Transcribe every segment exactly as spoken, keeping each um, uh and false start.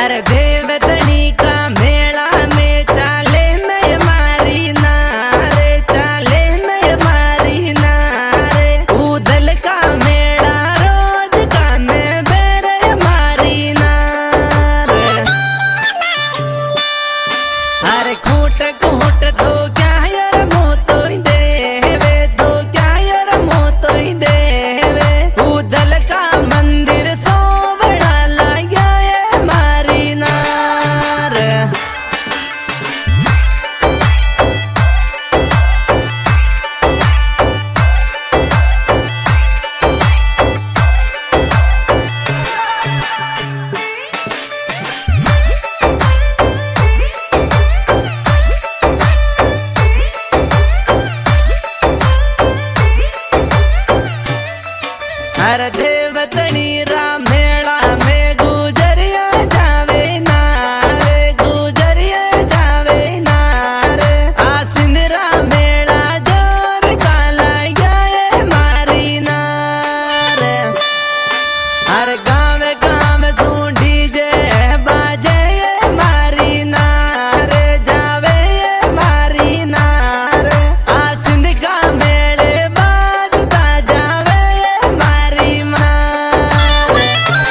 अरे देवतनी का मेला में चाले नय मारी नारे, चाले नय मारी नारे। उदल का मेला रोज काने बेरे मारी नारे। अरे खूट खूट तो क्या यार मोतो देवे, तो क्या यार मोतो देवे। उदल का मंदिर सोवड़ा लाया ये मारी नार। अरे देवतनी रा मेला में गुजरिया जावे नारे, गुजरिया जावे नारे। आसिंदरा मेला जोर काला गए मारी नारे। अरे गाँव गाँव सूंढी जे बाजे ये मारी नारे, जावे ये मारी नारे। आसिंद का मेले बाजता जावे ये मारी मारे।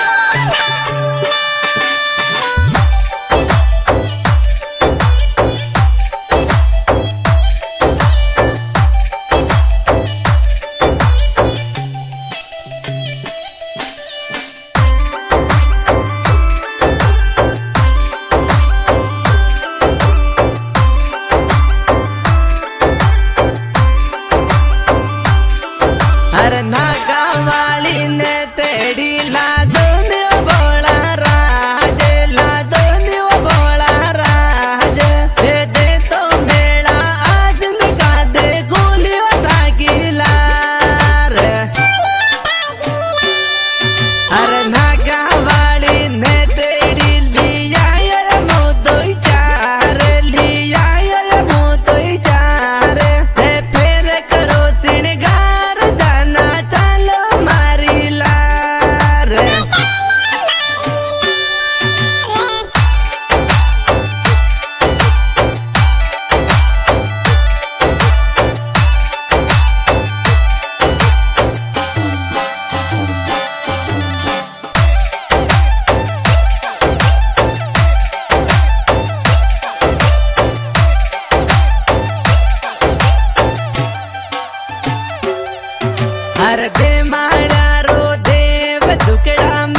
अरे नागा वाली ने तेड़ी ला दो न्यू बोला राज, ला दो न्यू बोला राज। दे दे तो मेला आसिंद का दे गोली उठा गिला रे। अरे नागा वाली ने तेड़ी लिया ये मोदोई चार, लिया ये मोदोई चार। ते फिर करो सिणगार जाना चलो मारी लार। अरे दे माड़ा रो देव दुकड़ा